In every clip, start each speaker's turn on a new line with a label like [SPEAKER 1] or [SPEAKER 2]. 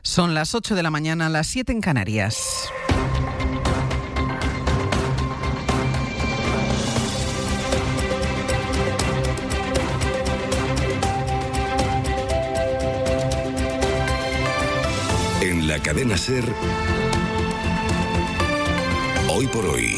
[SPEAKER 1] Son las 8 de la mañana, las 7 en Canarias.
[SPEAKER 2] En la cadena SER, Hoy por Hoy,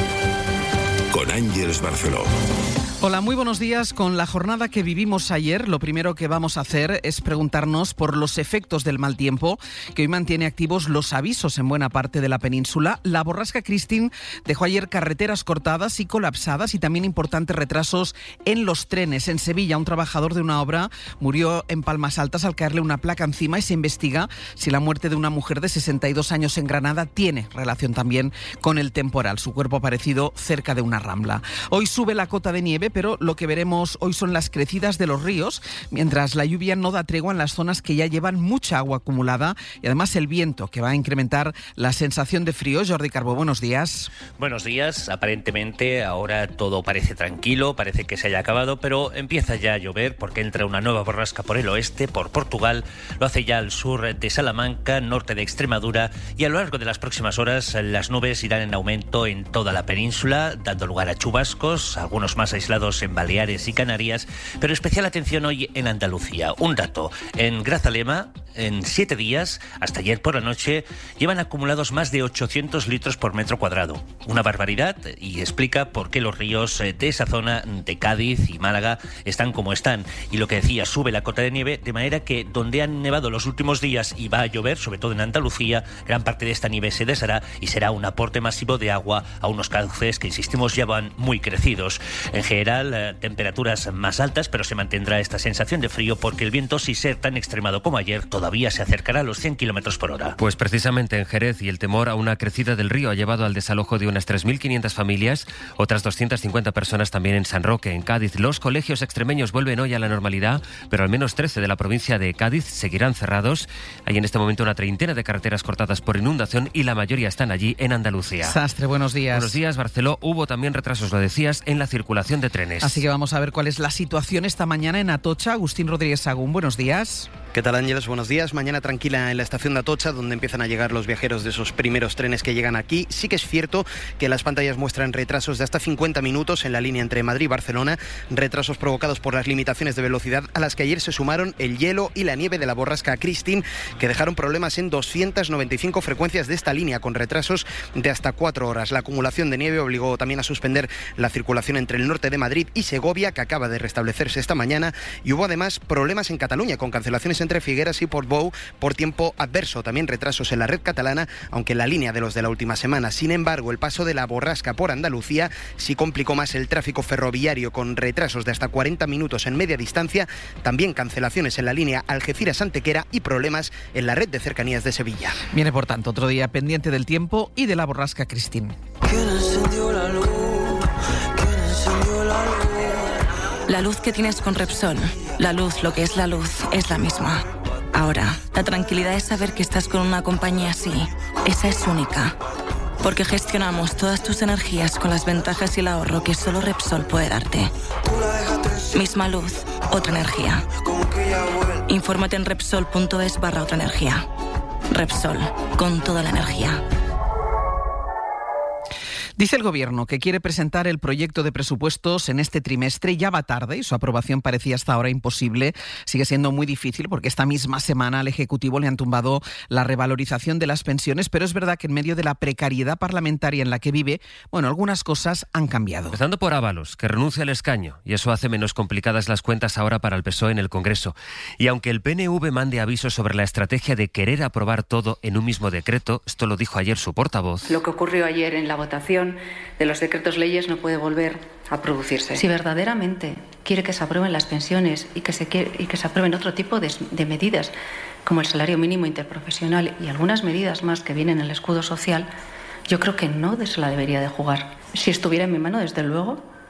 [SPEAKER 2] con Ángeles Barceló.
[SPEAKER 1] Hola, muy buenos días. Con la jornada que vivimos ayer, lo primero que vamos a hacer es preguntarnos por los efectos del mal tiempo, que hoy mantiene activos los avisos en buena parte de la península. La borrasca Christine dejó ayer carreteras cortadas y colapsadas y también importantes retrasos en los trenes. En Sevilla, un trabajador de una obra murió en Palmas Altas al caerle una placa encima y se investiga si la muerte de una mujer de 62 años en Granada tiene relación también con el temporal. Su cuerpo aparecido cerca de una rambla. Hoy sube la cota de nieve, pero lo que veremos hoy son las crecidas de los ríos, mientras la lluvia no da tregua en las zonas que ya llevan mucha agua acumulada y además el viento, que va a incrementar la sensación de frío. Jordi Carbó, buenos días.
[SPEAKER 3] Buenos días. Aparentemente ahora todo parece tranquilo, parece que se haya acabado, pero empieza ya a llover porque entra una nueva borrasca por el oeste, por Portugal, lo hace ya al sur de Salamanca, norte de Extremadura, y a lo largo de las próximas horas las nubes irán en aumento en toda la península, dando lugar a chubascos, algunos más aislados en Baleares y Canarias, pero especial atención hoy en Andalucía. Un dato: en Grazalema, en 7 días, hasta ayer por la noche, llevan acumulados más de 800 litros por metro cuadrado. Una barbaridad, y explica por qué los ríos de esa zona de Cádiz y Málaga están como están. Y lo que decía, sube la cota de nieve, de manera que donde han nevado los últimos días y va a llover, sobre todo en Andalucía, gran parte de esta nieve se deshará y será un aporte masivo de agua a unos cauces que, insistimos, ya van muy crecidos. En general, temperaturas más altas, pero se mantendrá esta sensación de frío porque el viento, sin ser tan extremado como ayer, todavía se acercará a los 100 kilómetros por hora.
[SPEAKER 4] Pues precisamente en Jerez, y el temor a una crecida del río ha llevado al desalojo de unas 3.500 familias, otras 250 personas también en San Roque. En Cádiz, los colegios extremeños vuelven hoy a la normalidad, pero al menos 13 de la provincia de Cádiz seguirán cerrados. Hay en este momento una treintena de carreteras cortadas por inundación y la mayoría están allí en Andalucía.
[SPEAKER 1] Sastre, buenos días.
[SPEAKER 4] Buenos días, Barceló. Hubo también retrasos, lo decías, en la circulación de trenes.
[SPEAKER 1] Así que vamos a ver cuál es la situación esta mañana en Atocha. Agustín Rodríguez Sagún, buenos días.
[SPEAKER 5] ¿Qué tal, Ángeles? Buenos días. Mañana tranquila en la estación de Atocha, donde empiezan a llegar los viajeros de esos primeros trenes que llegan aquí. Sí que es cierto que las pantallas muestran retrasos de hasta 50 minutos en la línea entre Madrid y Barcelona, retrasos provocados por las limitaciones de velocidad a las que ayer se sumaron el hielo y la nieve de la borrasca Christine, que dejaron problemas en 295 frecuencias de esta línea, con retrasos de hasta 4 horas. La acumulación de nieve obligó también a suspender la circulación entre el norte de Madrid y Segovia, que acaba de restablecerse esta mañana, y hubo además problemas en Cataluña, con cancelaciones entre Figueras y Portbou por tiempo adverso. También retrasos en la red catalana, aunque en la línea de los de la última semana. Sin embargo, el paso de la borrasca por Andalucía sí complicó más el tráfico ferroviario, con retrasos de hasta 40 minutos en media distancia, también cancelaciones en la línea Algeciras-Antequera y problemas en la red de cercanías de Sevilla.
[SPEAKER 1] Viene, por tanto, otro día pendiente del tiempo y de la borrasca Christine.
[SPEAKER 6] ¿Quién encendió la luz? ¿Quién encendió la luz?
[SPEAKER 7] La luz que tienes con Repsol, la luz, lo que es la luz, es la misma. Ahora, la tranquilidad es saber que estás con una compañía así. Esa es única. Porque gestionamos todas tus energías con las ventajas y el ahorro que solo Repsol puede darte. Misma luz, otra energía. Infórmate en Repsol.es/otra energía. Repsol, con toda la energía.
[SPEAKER 1] Dice el Gobierno que quiere presentar el proyecto de presupuestos en este trimestre. Ya va tarde y su aprobación parecía hasta ahora imposible. Sigue siendo muy difícil porque esta misma semana al Ejecutivo le han tumbado la revalorización de las pensiones, pero es verdad que en medio de la precariedad parlamentaria en la que vive, bueno, algunas cosas han cambiado.
[SPEAKER 4] Empezando por Ábalos, que renuncia al escaño, y eso hace menos complicadas las cuentas ahora para el PSOE en el Congreso. Y aunque el PNV mande avisos sobre la estrategia de querer aprobar todo en un mismo decreto, esto lo dijo ayer su portavoz.
[SPEAKER 8] Lo que ocurrió ayer en la votación de los decretos leyes no puede volver a producirse. Si verdaderamente quiere que se aprueben las pensiones y que se aprueben otro tipo de medidas, como el salario mínimo interprofesional y algunas medidas más que vienen en el escudo social, yo creo que no se la debería de jugar. Si estuviera en mi mano, desde luego,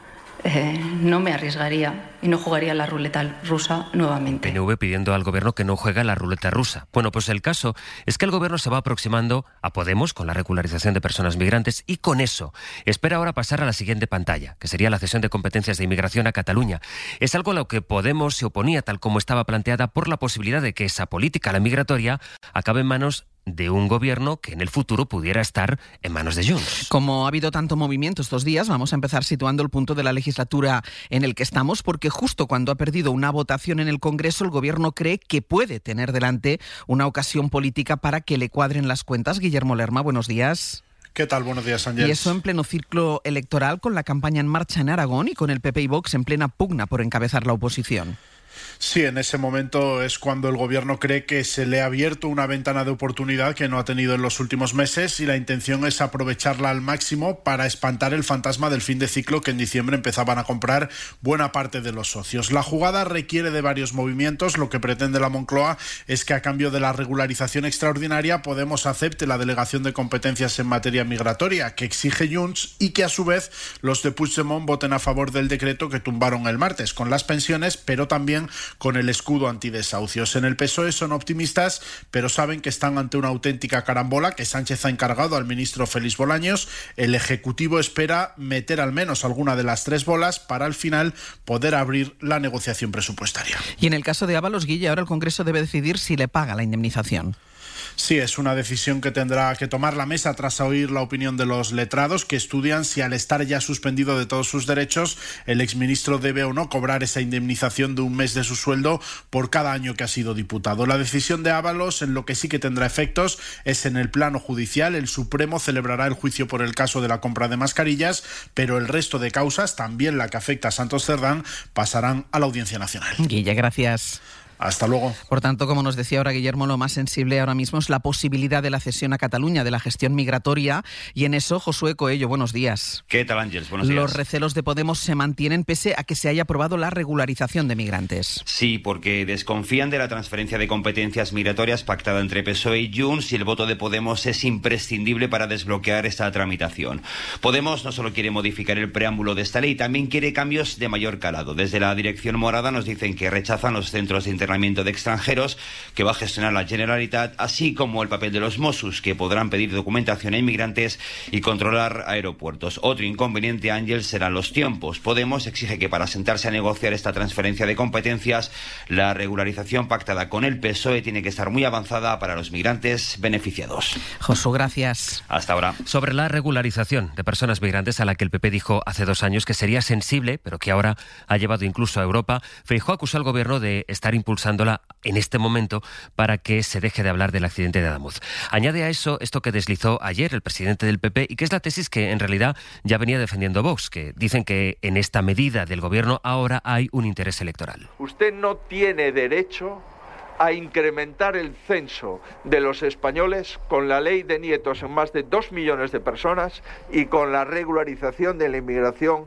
[SPEAKER 8] no me arriesgaría y no jugaría la ruleta rusa nuevamente.
[SPEAKER 4] PNV pidiendo al gobierno que no juegue a la ruleta rusa. Bueno, pues el caso es que el gobierno se va aproximando a Podemos con la regularización de personas migrantes y con eso espera ahora pasar a la siguiente pantalla, que sería la cesión de competencias de inmigración a Cataluña. Es algo a lo que Podemos se oponía tal como estaba planteada por la posibilidad de que esa política, la migratoria, acabe en manos de un gobierno que en el futuro pudiera estar en manos de Junts.
[SPEAKER 1] Como ha habido tanto movimiento estos días, vamos a empezar situando el punto de la legislatura en el que estamos, porque justo cuando ha perdido una votación en el Congreso, el Gobierno cree que puede tener delante una ocasión política para que le cuadren las cuentas. Guillermo Lerma, buenos días.
[SPEAKER 9] ¿Qué tal? Buenos días, Ángel.
[SPEAKER 1] Y eso en pleno ciclo electoral, con la campaña en marcha en Aragón y con el PP y Vox en plena pugna por encabezar la oposición.
[SPEAKER 9] Sí, en ese momento es cuando el gobierno cree que se le ha abierto una ventana de oportunidad que no ha tenido en los últimos meses y la intención es aprovecharla al máximo para espantar el fantasma del fin de ciclo que en diciembre empezaban a comprar buena parte de los socios. La jugada requiere de varios movimientos. Lo que pretende la Moncloa es que a cambio de la regularización extraordinaria Podemos acepte la delegación de competencias en materia migratoria que exige Junts y que a su vez los de Puigdemont voten a favor del decreto que tumbaron el martes con las pensiones, pero también con el escudo antidesahucios. En el PSOE son optimistas, pero saben que están ante una auténtica carambola que Sánchez ha encargado al ministro Félix Bolaños. El Ejecutivo espera meter al menos alguna de las tres bolas para al final poder abrir la negociación presupuestaria.
[SPEAKER 1] Y en el caso de Ábalos, Guille, ahora el Congreso debe decidir si le paga la indemnización.
[SPEAKER 9] Sí, es una decisión que tendrá que tomar la mesa tras oír la opinión de los letrados que estudian si al estar ya suspendido de todos sus derechos el exministro debe o no cobrar esa indemnización de un mes de su sueldo por cada año que ha sido diputado. La decisión de Ábalos en lo que sí que tendrá efectos es en el plano judicial. El Supremo celebrará el juicio por el caso de la compra de mascarillas, pero el resto de causas, también la que afecta a Santos Cerdán, pasarán a la Audiencia Nacional.
[SPEAKER 1] Guille, gracias.
[SPEAKER 9] Hasta luego.
[SPEAKER 1] Por tanto, como nos decía ahora Guillermo, lo más sensible ahora mismo es la posibilidad de la cesión a Cataluña, de la gestión migratoria. Y en eso, Josué Coello, buenos días.
[SPEAKER 10] ¿Qué tal, Ángels? Buenos días.
[SPEAKER 1] Los recelos de Podemos se mantienen pese a que se haya aprobado la regularización de migrantes.
[SPEAKER 10] Sí, porque desconfían de la transferencia de competencias migratorias pactada entre PSOE y Junts y el voto de Podemos es imprescindible para desbloquear esta tramitación. Podemos no solo quiere modificar el preámbulo de esta ley, también quiere cambios de mayor calado. Desde la dirección morada nos dicen que rechazan los centros de internamiento de extranjeros que va a gestionar la Generalitat, así como el papel de los Mossos, que podrán pedir documentación a inmigrantes y controlar aeropuertos. Otro inconveniente, Ángel, serán los tiempos. Podemos exige que para sentarse a negociar esta transferencia de competencias, la regularización pactada con el PSOE tiene que estar muy avanzada para los migrantes beneficiados.
[SPEAKER 1] Josu, gracias.
[SPEAKER 10] Hasta ahora.
[SPEAKER 4] Sobre la regularización de personas migrantes, a la que el PP dijo hace 2 años que sería sensible, pero que ahora ha llevado incluso a Europa, Feijóo acusó al gobierno de estar impulsándola en este momento para que se deje de hablar del accidente de Adamuz. Añade a eso esto que deslizó ayer el presidente del PP y que es la tesis que en realidad ya venía defendiendo Vox, que dicen que en esta medida del gobierno ahora hay un interés electoral.
[SPEAKER 11] Usted no tiene derecho a incrementar el censo de los españoles con la ley de nietos en más de 2 millones de personas y con la regularización de la inmigración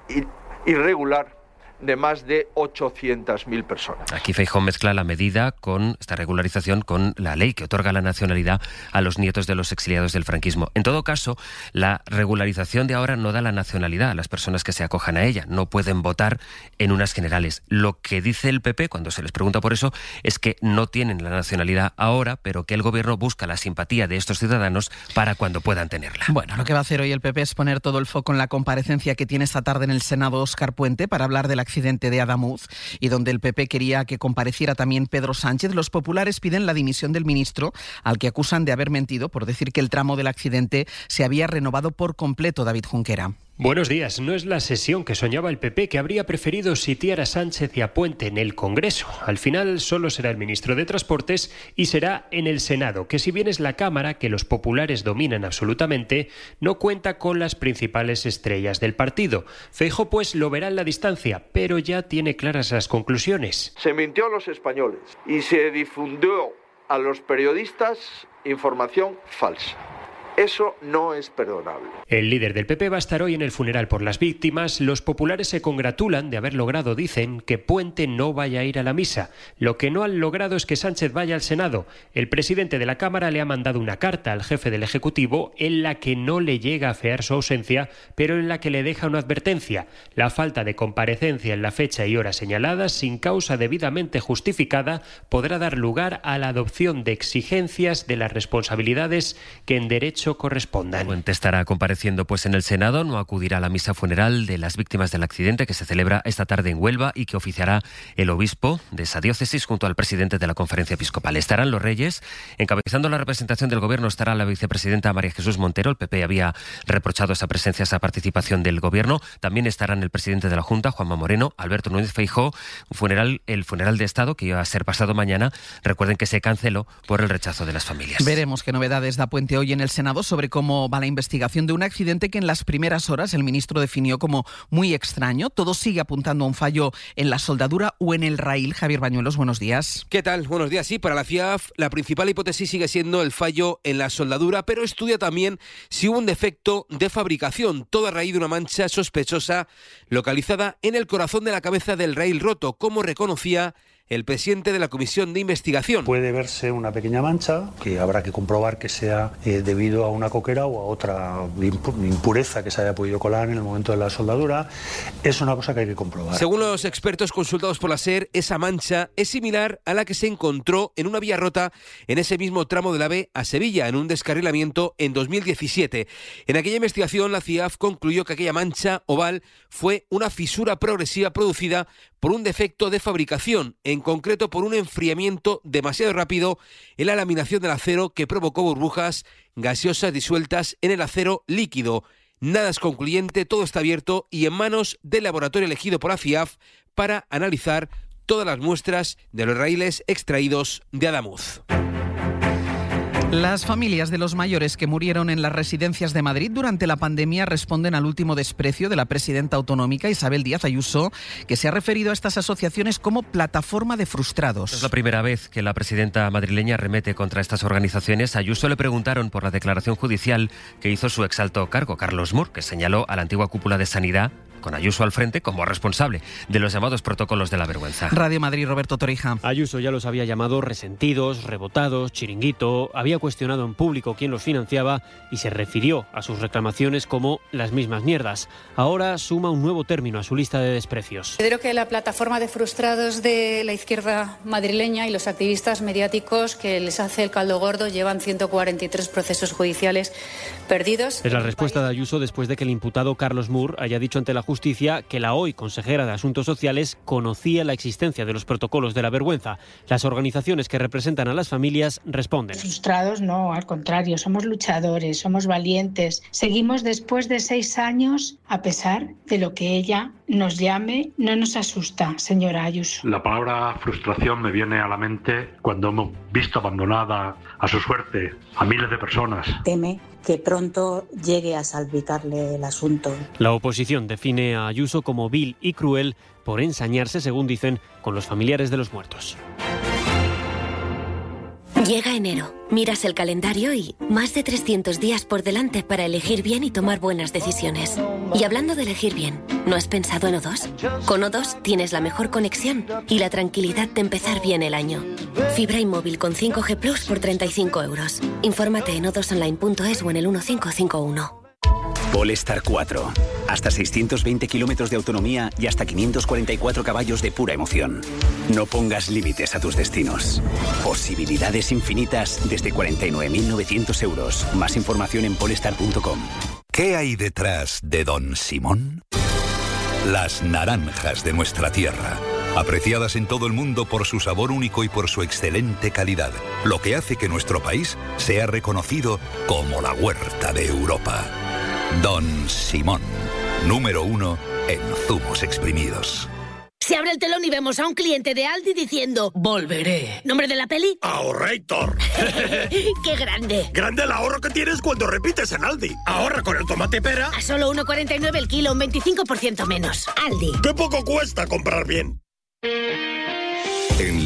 [SPEAKER 11] irregular de más de 800.000 personas.
[SPEAKER 4] Aquí Feijóo mezcla la medida con esta regularización con la ley que otorga la nacionalidad a los nietos de los exiliados del franquismo. En todo caso, la regularización de ahora no da la nacionalidad a las personas que se acojan a ella. No pueden votar en unas generales. Lo que dice el PP, cuando se les pregunta por eso, es que no tienen la nacionalidad ahora, pero que el gobierno busca la simpatía de estos ciudadanos para cuando puedan tenerla.
[SPEAKER 1] Bueno, lo que va a hacer hoy el PP es poner todo el foco en la comparecencia que tiene esta tarde en el Senado Óscar Puente para hablar del accidente de Adamuz y donde el PP quería que compareciera también Pedro Sánchez. Los populares piden la dimisión del ministro, al que acusan de haber mentido por decir que el tramo del accidente se había renovado por completo. David Junquera.
[SPEAKER 12] Buenos días. No es la sesión que soñaba el PP, que habría preferido sitiar a Sánchez y a Puente en el Congreso. Al final solo será el ministro de Transportes y será en el Senado, que si bien es la Cámara que los populares dominan absolutamente, no cuenta con las principales estrellas del partido. Feijóo pues lo verá en la distancia, pero ya tiene claras las conclusiones.
[SPEAKER 11] Se mintió a los españoles y se difundió a los periodistas información falsa. Eso no es perdonable.
[SPEAKER 12] El líder del PP va a estar hoy en el funeral por las víctimas. Los populares se congratulan de haber logrado, dicen, que Puente no vaya a ir a la misa. Lo que no han logrado es que Sánchez vaya al Senado. El presidente de la Cámara le ha mandado una carta al jefe del Ejecutivo en la que no le llega a afear su ausencia, pero en la que le deja una advertencia: la falta de comparecencia en la fecha y hora señaladas sin causa debidamente justificada podrá dar lugar a la adopción de exigencias de las responsabilidades que en derecho correspondan.
[SPEAKER 4] Puente estará compareciendo pues en el Senado, no acudirá a la misa funeral de las víctimas del accidente que se celebra esta tarde en Huelva y que oficiará el obispo de esa diócesis junto al presidente de la Conferencia Episcopal. Estarán los reyes. Encabezando la representación del gobierno estará la vicepresidenta María Jesús Montero. El PP había reprochado esa presencia, esa participación del gobierno. También estarán el presidente de la Junta, Juanma Moreno, Alberto Núñez Feijóo. El funeral de Estado que iba a ser pasado mañana. Recuerden que se canceló por el rechazo de las familias.
[SPEAKER 1] Veremos qué novedades da Puente hoy en el Senado sobre cómo va la investigación de un accidente que en las primeras horas el ministro definió como muy extraño. Todo sigue apuntando a un fallo en la soldadura o en el raíl. Javier Bañuelos, buenos días.
[SPEAKER 13] ¿Qué tal? Buenos días. Sí, para la FIAF la principal hipótesis sigue siendo el fallo en la soldadura, pero estudia también si hubo un defecto de fabricación, todo a raíz de una mancha sospechosa localizada en el corazón de la cabeza del raíl roto, como reconocía el presidente de la Comisión de Investigación.
[SPEAKER 14] Puede verse una pequeña mancha que habrá que comprobar que sea debido a una coquera o a otra impureza que se haya podido colar en el momento de la soldadura. Es una cosa que hay que comprobar.
[SPEAKER 13] Según los expertos consultados por la SER, esa mancha es similar a la que se encontró en una vía rota en ese mismo tramo de la B a Sevilla, en un descarrilamiento en 2017. En aquella investigación, la CIAF concluyó que aquella mancha oval fue una fisura progresiva producida por un defecto de fabricación, en concreto por un enfriamiento demasiado rápido en la laminación del acero que provocó burbujas gaseosas disueltas en el acero líquido. Nada es concluyente, todo está abierto y en manos del laboratorio elegido por la FIAF para analizar todas las muestras de los raíles extraídos de Adamuz.
[SPEAKER 1] Las familias de los mayores que murieron en las residencias de Madrid durante la pandemia responden al último desprecio de la presidenta autonómica Isabel Díaz Ayuso, que se ha referido a estas asociaciones como plataforma de frustrados.
[SPEAKER 4] Es la primera vez que la presidenta madrileña arremete contra estas organizaciones. A Ayuso le preguntaron por la declaración judicial que hizo su exalto cargo, Carlos Mur, que señaló a la antigua cúpula de Sanidad, con Ayuso al frente, como responsable de los llamados protocolos de la vergüenza.
[SPEAKER 1] Radio Madrid, Roberto Torija.
[SPEAKER 12] Ayuso ya los había llamado resentidos, rebotados, chiringuito, había cuestionado en público quién los financiaba y se refirió a sus reclamaciones como las mismas mierdas. Ahora suma un nuevo término a su lista de desprecios.
[SPEAKER 15] Creo que la plataforma de frustrados de la izquierda madrileña y los activistas mediáticos que les hace el caldo gordo llevan 143 procesos judiciales perdidos.
[SPEAKER 12] Es la respuesta de Ayuso después de que el imputado Carlos Mur haya dicho ante la Justicia que la hoy consejera de Asuntos Sociales conocía la existencia de los protocolos de la vergüenza. Las organizaciones que representan a las familias responden.
[SPEAKER 16] Frustrados no, al contrario, somos luchadores, somos valientes. Seguimos después de 6 años, a pesar de lo que ella nos llame, no nos asusta, señora Ayuso.
[SPEAKER 17] La palabra frustración me viene a la mente cuando hemos visto abandonada a su suerte a miles de personas.
[SPEAKER 18] Teme que pronto llegue a salpicarle el asunto.
[SPEAKER 12] La oposición define a Ayuso como vil y cruel por ensañarse, según dicen, con los familiares de los muertos.
[SPEAKER 19] Llega enero, miras el calendario y más de 300 días por delante para elegir bien y tomar buenas decisiones. Y hablando de elegir bien, ¿no has pensado en O2? Con O2 tienes la mejor conexión y la tranquilidad de empezar bien el año. Fibra y móvil con 5G Plus por 35 euros. Infórmate en o2online.es o en el 1551.
[SPEAKER 20] Polestar 4. Hasta 620 kilómetros de autonomía y hasta 544 caballos de pura emoción. No pongas límites a tus destinos. Posibilidades infinitas desde 49.900 euros. Más información en polestar.com.
[SPEAKER 2] ¿Qué hay detrás de Don Simón? Las naranjas de nuestra tierra. Apreciadas en todo el mundo por su sabor único y por su excelente calidad. Lo que hace que nuestro país sea reconocido como la huerta de Europa. Don Simón, número 1 en zumos exprimidos.
[SPEAKER 21] Se abre el telón y vemos a un cliente de Aldi diciendo «Volveré». ¿Nombre de la peli?
[SPEAKER 22] ¡Ahorrator!
[SPEAKER 21] ¡Qué grande!
[SPEAKER 22] Grande el ahorro que tienes cuando repites en Aldi. Ahorra con el tomate pera.
[SPEAKER 21] A solo 1,49 el kilo, un 25% menos. Aldi.
[SPEAKER 22] ¡Qué poco cuesta comprar bien!
[SPEAKER 2] En la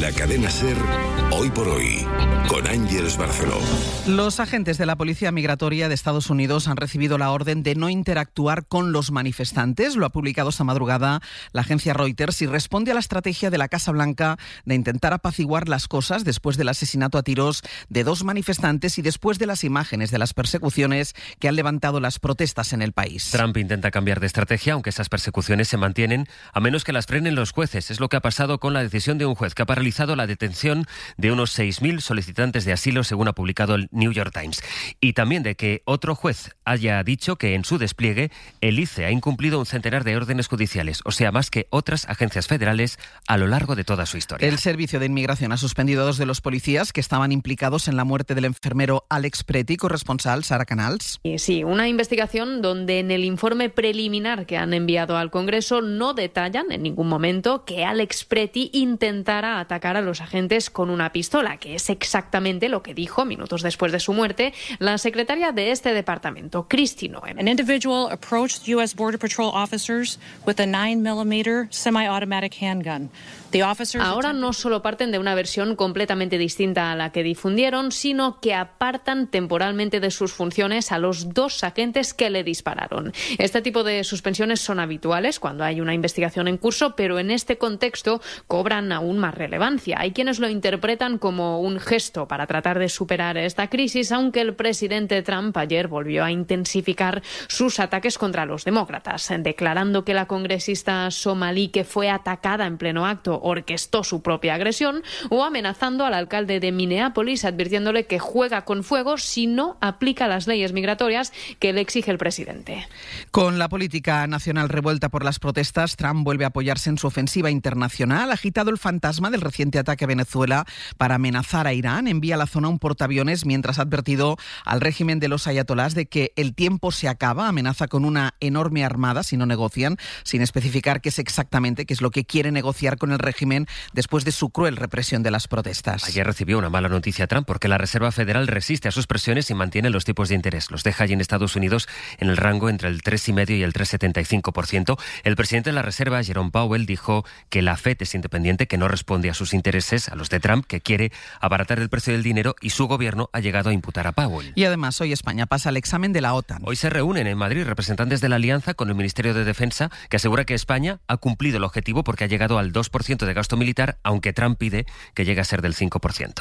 [SPEAKER 3] la cadena SER, Hoy por Hoy, con Ángeles Barceló.
[SPEAKER 1] Los agentes de la Policía Migratoria de Estados Unidos han recibido la orden de no interactuar con los manifestantes. Lo ha publicado esta madrugada la agencia Reuters y responde a la estrategia de la Casa Blanca de intentar apaciguar las cosas después del asesinato a tiros de 2 manifestantes y después de las imágenes de las persecuciones que han levantado las protestas en el país.
[SPEAKER 4] Trump intenta cambiar de estrategia, aunque esas persecuciones se mantienen, a menos que las frenen los jueces. Es lo que ha pasado con la decisión de un juez que ha paralizado la detención de unos 6.000 solicitantes de asilo, según ha publicado el New York Times. Y también de que otro juez haya dicho que en su despliegue el ICE ha incumplido un centenar de órdenes judiciales, o sea, más que otras agencias federales a lo largo de toda su historia.
[SPEAKER 1] El Servicio de Inmigración ha suspendido a 2 de los policías que estaban implicados en la muerte del enfermero Alex Pretty, corresponsal Sara Canals.
[SPEAKER 5] Sí, una investigación donde en el informe preliminar que han enviado al Congreso no detallan en ningún momento que Alex Pretty intentara atacar a los agentes con una pistola, que es exactamente lo que dijo minutos después de su muerte la secretaria de este departamento, Kristi Noem.
[SPEAKER 23] An individual approached U.S. Border Patrol officers with a 9mm semi-automatic handgun.
[SPEAKER 5] Ahora no solo parten de una versión completamente distinta a la que difundieron, sino que apartan temporalmente de sus funciones a los 2 agentes que le dispararon. Este tipo de suspensiones son habituales cuando hay una investigación en curso, pero en este contexto cobran aún más relevancia. Hay quienes lo interpretan como un gesto para tratar de superar esta crisis, aunque el presidente Trump ayer volvió a intensificar sus ataques contra los demócratas, declarando que la congresista somalí que fue atacada en pleno acto orquestó su propia agresión, o amenazando al alcalde de Minneapolis, advirtiéndole que juega con fuego si no aplica las leyes migratorias que le exige el presidente.
[SPEAKER 1] Con la política nacional revuelta por las protestas, Trump vuelve a apoyarse en su ofensiva internacional. Ha agitado el fantasma del reciente ataque a Venezuela para amenazar a Irán. Envía a la zona un portaaviones mientras ha advertido al régimen de los ayatolás de que el tiempo se acaba. Amenaza con una enorme armada si no negocian, sin especificar qué es lo que quiere negociar con el régimen después de su cruel represión de las protestas.
[SPEAKER 4] Ayer recibió una mala noticia Trump porque la Reserva Federal resiste a sus presiones y mantiene los tipos de interés. Los deja allí en Estados Unidos en el rango entre el 3,5% y el 3,75%. El presidente de la Reserva, Jerome Powell, dijo que la FED es independiente, que no responde a sus intereses, a los de Trump, que quiere abaratar el precio del dinero, y su gobierno ha llegado a imputar a Powell.
[SPEAKER 1] Y además hoy España pasa el examen de la OTAN.
[SPEAKER 4] Hoy se reúnen en Madrid representantes de la Alianza con el Ministerio de Defensa, que asegura que España ha cumplido el objetivo porque ha llegado al 2% de gasto militar, aunque Trump pide que llegue a ser del 5%.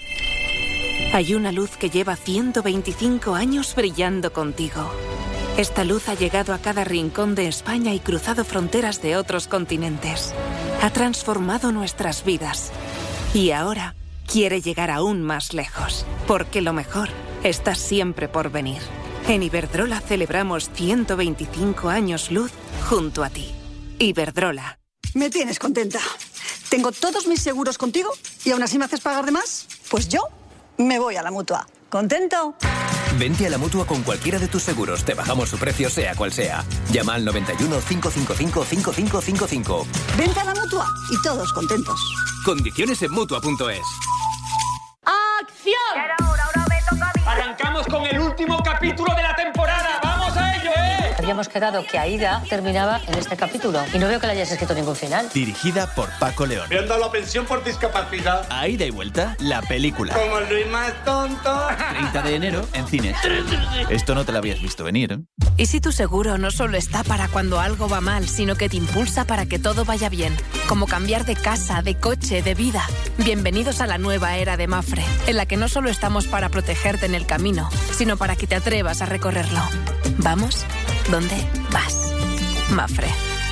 [SPEAKER 24] Hay una luz que lleva 125 años brillando contigo. Esta luz ha llegado a cada rincón de España y cruzado fronteras de otros continentes. Ha transformado nuestras vidas. Y ahora quiere llegar aún más lejos, porque lo mejor está siempre por venir. En Iberdrola celebramos 125 años luz junto a ti. Iberdrola.
[SPEAKER 25] Me tienes contenta. Tengo todos mis seguros contigo y aún así me haces pagar de más. Pues yo me voy a la Mutua. ¿Contento?
[SPEAKER 26] Vente a la Mutua con cualquiera de tus seguros. Te bajamos su precio sea cual sea. Llama al 91 555 5555.
[SPEAKER 25] Vente a la Mutua y todos contentos.
[SPEAKER 26] Condiciones en Mutua.es.
[SPEAKER 21] ¡Acción!
[SPEAKER 27] Ahora me toca a mí. Arrancamos con el último capítulo de la temporada. ¡Vamos a ello,
[SPEAKER 28] Habíamos quedado que Aida terminaba en este capítulo y no veo que le hayas escrito ningún final.
[SPEAKER 26] Dirigida por Paco León.
[SPEAKER 27] Me han dado la pensión por discapacidad.
[SPEAKER 26] Aida y vuelta, la película.
[SPEAKER 27] Como Luis más tonto.
[SPEAKER 26] 30 de enero en cines. Esto no te lo habías visto venir, ¿eh?
[SPEAKER 24] ¿Y si tu seguro no solo está para cuando algo va mal, sino que te impulsa para que todo vaya bien? Como cambiar de casa, de coche, de vida. Bienvenidos a la nueva era de Mapfre, en la que no solo estamos para protegerte en el camino, sino para que te atrevas a recorrerlo. ¿Vamos? ¿Dónde vas? Mapfre.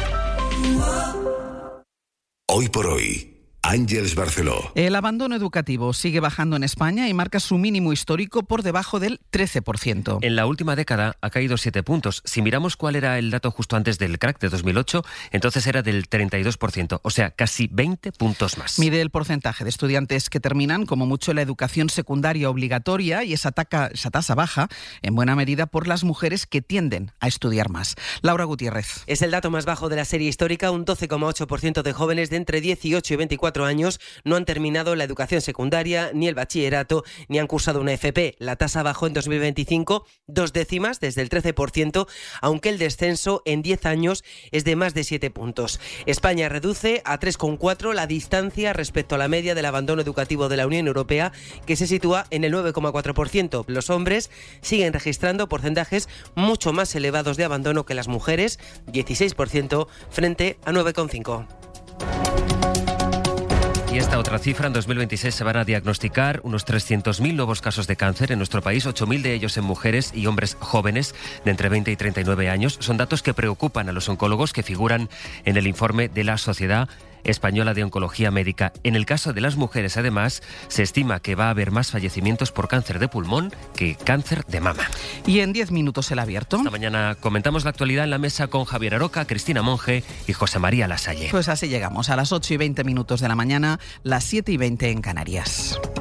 [SPEAKER 3] Hoy por hoy, Ángeles Barceló.
[SPEAKER 1] El abandono educativo sigue bajando en España y marca su mínimo histórico por debajo del 13%.
[SPEAKER 4] En la última década ha caído 7 puntos. Si miramos cuál era el dato justo antes del crack de 2008, entonces era del 32%, o sea, casi 20 puntos más.
[SPEAKER 1] Mide el porcentaje de estudiantes que terminan como mucho la educación secundaria obligatoria y esa tasa baja en buena medida por las mujeres que tienden a estudiar más. Laura Gutiérrez.
[SPEAKER 29] Es el dato más bajo de la serie histórica, un 12,8% de jóvenes de entre 18 y 24
[SPEAKER 6] 4 años no han terminado la educación secundaria ni el bachillerato ni han cursado una FP. La tasa bajó en 2025 2 décimas, desde el 13%, aunque el descenso en 10 años es de más de 7 puntos. España reduce a 3,4 la distancia respecto a la media del abandono educativo de la Unión Europea, que se sitúa en el 9,4%. Los hombres siguen registrando porcentajes mucho más elevados de abandono que las mujeres, 16% frente a 9,5%.
[SPEAKER 4] Y esta otra cifra, en 2026 se van a diagnosticar unos 300.000 nuevos casos de cáncer en nuestro país, 8.000 de ellos en mujeres y hombres jóvenes de entre 20 y 39 años. Son datos que preocupan a los oncólogos, que figuran en el informe de la Sociedad Española de Oncología Médica. En el caso de las mujeres, además, se estima que va a haber más fallecimientos por cáncer de pulmón que cáncer de mama.
[SPEAKER 1] Y en 10 minutos el abierto.
[SPEAKER 4] Esta mañana comentamos la actualidad en la mesa con Javier Aroca, Cristina Monge y José María Lasalle.
[SPEAKER 1] Pues así llegamos a las 8:20 de la mañana, las 7:20 en Canarias.